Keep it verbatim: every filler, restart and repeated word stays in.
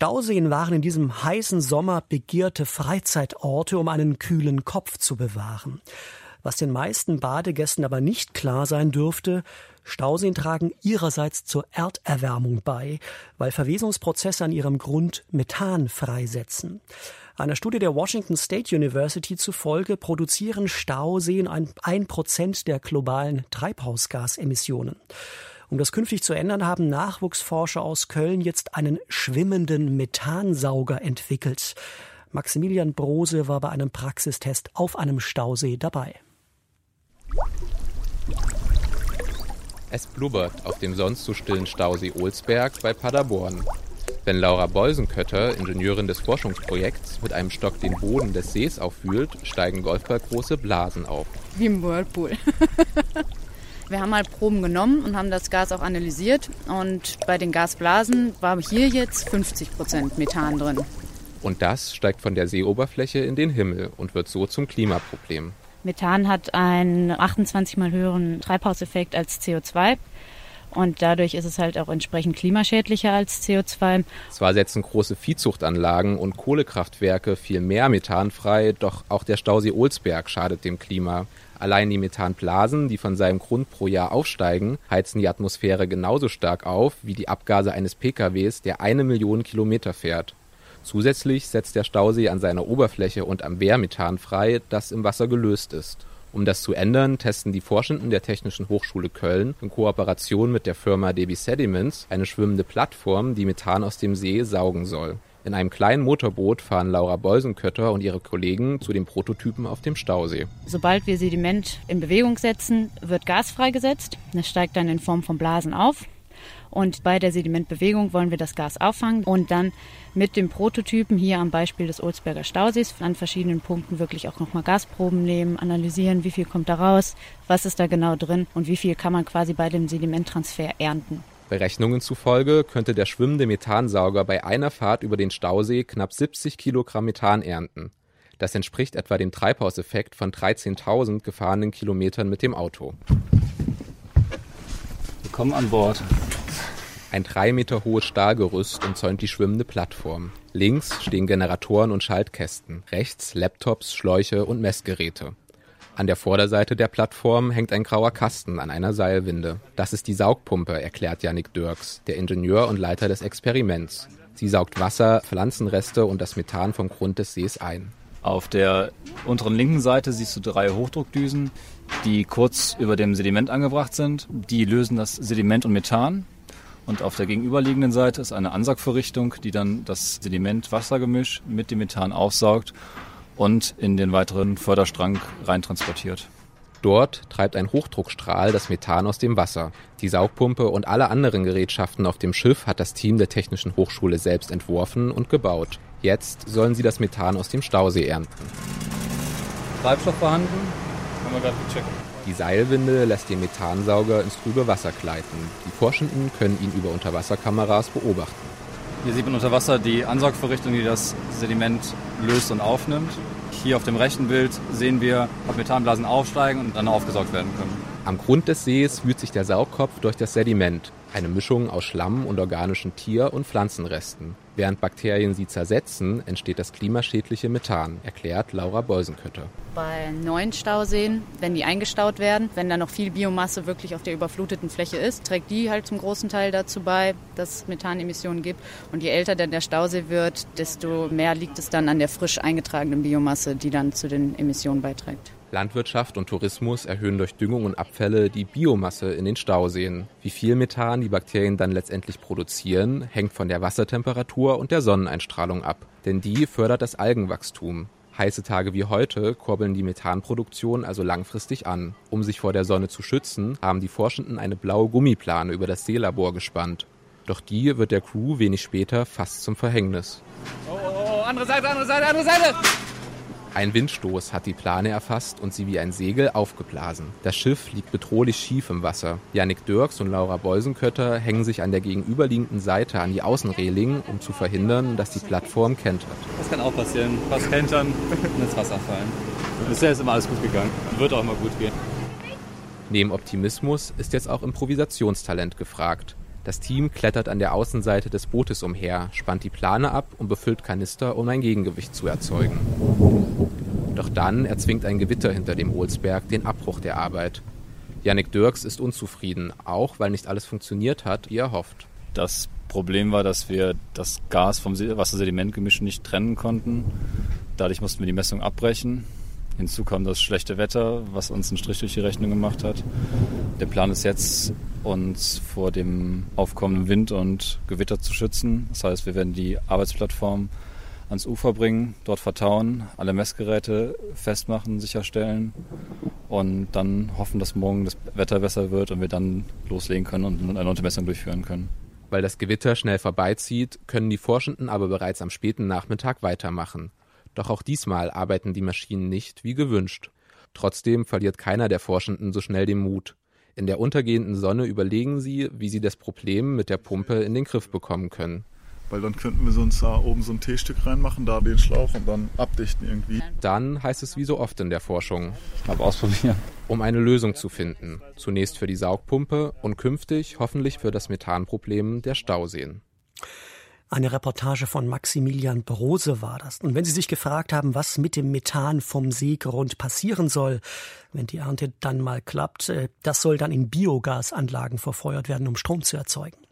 Stauseen waren in diesem heißen Sommer begehrte Freizeitorte, um einen kühlen Kopf zu bewahren. Was den meisten Badegästen aber nicht klar sein dürfte: Stauseen tragen ihrerseits zur Erderwärmung bei, weil Verwesungsprozesse an ihrem Grund Methan freisetzen. Einer Studie der Washington State University zufolge produzieren Stauseen ein Prozent der globalen Treibhausgasemissionen. Um das künftig zu ändern, haben Nachwuchsforscher aus Köln jetzt einen schwimmenden Methansauger entwickelt. Maximilian Brose war bei einem Praxistest auf einem Stausee dabei. Es blubbert auf dem sonst so stillen Stausee Olsberg bei Paderborn. Wenn Laura Beusenkötter, Ingenieurin des Forschungsprojekts, mit einem Stock den Boden des Sees aufwühlt, steigen golfballgroße Blasen auf. Wie im Whirlpool. Wir haben halt Proben genommen und haben das Gas auch analysiert. Und bei den Gasblasen war hier jetzt fünfzig Prozent Methan drin. Und das steigt von der Seeoberfläche in den Himmel und wird so zum Klimaproblem. Methan hat einen achtundzwanzig mal höheren Treibhauseffekt als C O zwei. Und dadurch ist es halt auch entsprechend klimaschädlicher als C O zwei. Zwar setzen große Viehzuchtanlagen und Kohlekraftwerke viel mehr Methan frei, doch auch der Stausee Olsberg schadet dem Klima. Allein die Methanblasen, die von seinem Grund pro Jahr aufsteigen, heizen die Atmosphäre genauso stark auf wie die Abgase eines P K Ws, der eine Million Kilometer fährt. Zusätzlich setzt der Stausee an seiner Oberfläche und am Wehr Methan frei, das im Wasser gelöst ist. Um das zu ändern, testen die Forschenden der Technischen Hochschule Köln in Kooperation mit der Firma Debi Sediments eine schwimmende Plattform, die Methan aus dem See saugen soll. In einem kleinen Motorboot fahren Laura Beusenkötter und ihre Kollegen zu den Prototypen auf dem Stausee. Sobald wir Sediment in Bewegung setzen, wird Gas freigesetzt. Das steigt dann in Form von Blasen auf. Und bei der Sedimentbewegung wollen wir das Gas auffangen und dann mit dem Prototypen hier am Beispiel des Olsberger Stausees an verschiedenen Punkten wirklich auch nochmal Gasproben nehmen, analysieren, wie viel kommt da raus, was ist da genau drin und wie viel kann man quasi bei dem Sedimenttransfer ernten. Berechnungen zufolge könnte der schwimmende Methansauger bei einer Fahrt über den Stausee knapp siebzig Kilogramm Methan ernten. Das entspricht etwa dem Treibhauseffekt von dreizehntausend gefahrenen Kilometern mit dem Auto. Willkommen an Bord. Ein drei Meter hohes Stahlgerüst umzäunt die schwimmende Plattform. Links stehen Generatoren und Schaltkästen, rechts Laptops, Schläuche und Messgeräte. An der Vorderseite der Plattform hängt ein grauer Kasten an einer Seilwinde. Das ist die Saugpumpe, erklärt Jannik Dirks, der Ingenieur und Leiter des Experiments. Sie saugt Wasser, Pflanzenreste und das Methan vom Grund des Sees ein. Auf der unteren linken Seite siehst du drei Hochdruckdüsen, die kurz über dem Sediment angebracht sind. Die lösen das Sediment und Methan. Und auf der gegenüberliegenden Seite ist eine Ansaugvorrichtung, die dann das Sediment-Wassergemisch mit dem Methan aufsaugt und in den weiteren Förderstrang reintransportiert. Dort treibt ein Hochdruckstrahl das Methan aus dem Wasser. Die Saugpumpe und alle anderen Gerätschaften auf dem Schiff hat das Team der Technischen Hochschule selbst entworfen und gebaut. Jetzt sollen sie das Methan aus dem Stausee ernten. Treibstoff vorhanden, haben wir gerade gecheckt. Die Seilwinde lässt den Methansauger ins trübe Wasser gleiten. Die Forschenden können ihn über Unterwasserkameras beobachten. Hier sieht man unter Wasser die Ansaugvorrichtung, die das Sediment löst und aufnimmt. Hier auf dem rechten Bild sehen wir, ob Methanblasen aufsteigen und dann aufgesaugt werden können. Am Grund des Sees wühlt sich der Saugkopf durch das Sediment, eine Mischung aus Schlamm und organischen Tier- und Pflanzenresten. Während Bakterien sie zersetzen, entsteht das klimaschädliche Methan, erklärt Laura Beusenkötter. Bei neuen Stauseen, wenn die eingestaut werden, wenn da noch viel Biomasse wirklich auf der überfluteten Fläche ist, trägt die halt zum großen Teil dazu bei, dass es Methanemissionen gibt. Und je älter dann der Stausee wird, desto mehr liegt es dann an der frisch eingetragenen Biomasse, die dann zu den Emissionen beiträgt. Landwirtschaft und Tourismus erhöhen durch Düngung und Abfälle die Biomasse in den Stauseen. Wie viel Methan die Bakterien dann letztendlich produzieren, hängt von der Wassertemperatur und der Sonneneinstrahlung ab. Denn die fördert das Algenwachstum. Heiße Tage wie heute kurbeln die Methanproduktion also langfristig an. Um sich vor der Sonne zu schützen, haben die Forschenden eine blaue Gummiplane über das Seelabor gespannt. Doch die wird der Crew wenig später fast zum Verhängnis. Oh, oh, oh, andere Seite, andere Seite, andere Seite! Ein Windstoß hat die Plane erfasst und sie wie ein Segel aufgeblasen. Das Schiff liegt bedrohlich schief im Wasser. Jannik Dirks und Laura Beusenkötter hängen sich an der gegenüberliegenden Seite an die Außenreling, um zu verhindern, dass die Plattform kentert. Das kann auch passieren. Fast kentern und ins Wasser fallen. Bisher ist immer alles gut gegangen. Wird auch immer gut gehen. Neben Optimismus ist jetzt auch Improvisationstalent gefragt. Das Team klettert an der Außenseite des Bootes umher, spannt die Plane ab und befüllt Kanister, um ein Gegengewicht zu erzeugen. Doch dann erzwingt ein Gewitter hinter dem Olsberg den Abbruch der Arbeit. Jannik Dirks ist unzufrieden, auch weil nicht alles funktioniert hat, wie er hofft. Das Problem war, dass wir das Gas vom Wasser-Sediment-Gemisch nicht trennen konnten. Dadurch mussten wir die Messung abbrechen. Hinzu kam das schlechte Wetter, was uns einen Strich durch die Rechnung gemacht hat. Der Plan ist jetzt, uns vor dem aufkommenden Wind und Gewitter zu schützen. Das heißt, wir werden die Arbeitsplattform ans Ufer bringen, dort vertauen, alle Messgeräte festmachen, sicherstellen und dann hoffen, dass morgen das Wetter besser wird und wir dann loslegen können und eine erneute Messung durchführen können. Weil das Gewitter schnell vorbeizieht, können die Forschenden aber bereits am späten Nachmittag weitermachen. Doch auch diesmal arbeiten die Maschinen nicht wie gewünscht. Trotzdem verliert keiner der Forschenden so schnell den Mut. In der untergehenden Sonne überlegen sie, wie sie das Problem mit der Pumpe in den Griff bekommen können. Weil dann könnten wir sonst da oben so ein T-Stück reinmachen, da den Schlauch und dann abdichten irgendwie. Dann heißt es wie so oft in der Forschung. Aber ausprobieren. Um eine Lösung zu finden. Zunächst für die Saugpumpe und künftig hoffentlich für das Methanproblem der Stauseen. Eine Reportage von Maximilian Brose war das. Und wenn Sie sich gefragt haben, was mit dem Methan vom Seegrund passieren soll, wenn die Ernte dann mal klappt, das soll dann in Biogasanlagen verfeuert werden, um Strom zu erzeugen.